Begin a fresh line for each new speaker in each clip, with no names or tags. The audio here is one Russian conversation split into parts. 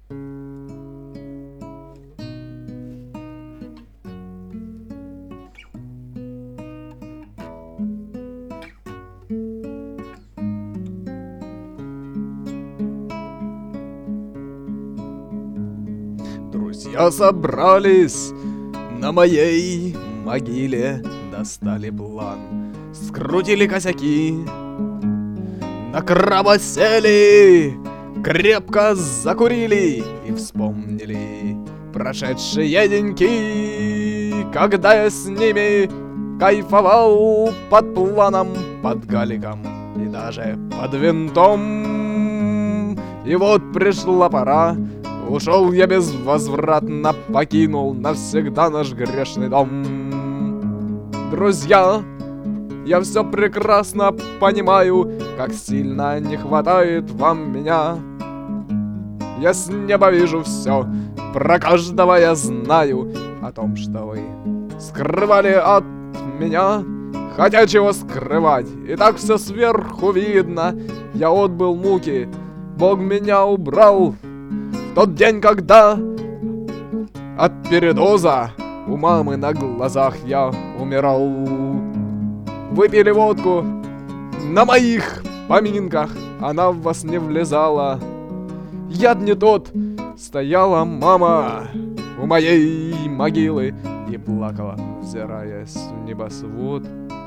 Друзья собрались на моей могиле, достали план, скрутили косяки, на краба сели, крепко закурили и вспомнили прошедшие деньки, когда я с ними кайфовал под планом, под галиком и даже под винтом. И вот пришла пора, ушел я безвозвратно, покинул навсегда наш грешный дом. Друзья, я все прекрасно понимаю, как сильно не хватает вам меня. Я с неба вижу все, про каждого я знаю, о том, что вы скрывали от меня. Хотя чего скрывать, и так все сверху видно. Я отбыл муки, Бог меня убрал в тот день, когда от передоза у мамы на глазах я умирал. Выпили водку на моих поминках, она в вас не влезала. Яд не тот, стояла мама у моей могилы и плакала, взираясь в небосвод.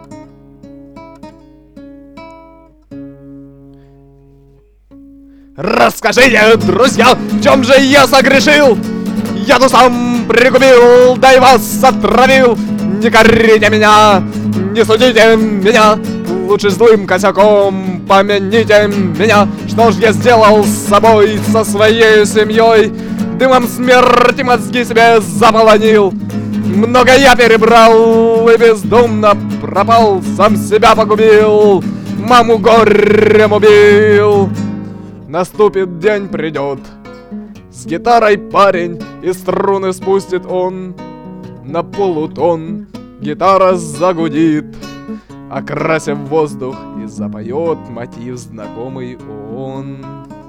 Расскажите, друзья, в чем же я согрешил? Я-то сам пригубил, да и вас отравил. Не корите меня, не судите меня, лучше злым косяком помяните меня. Что ж я сделал с собой, со своей семьей? Дымом смерти мозги себе заполонил. Много я перебрал и бездумно пропал, сам себя погубил, маму горем убил. Наступит день, придет с гитарой парень, и струны спустит он на полутон. Гитара загудит, окрасив воздух, и запоет мотив знакомый он.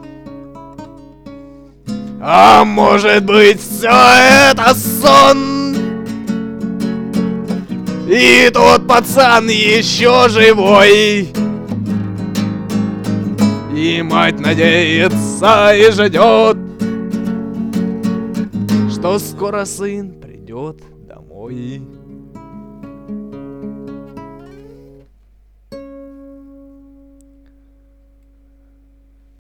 А может быть, все это сон? И тот пацан еще живой, и мать надеется и ждет, что скоро сын придет домой.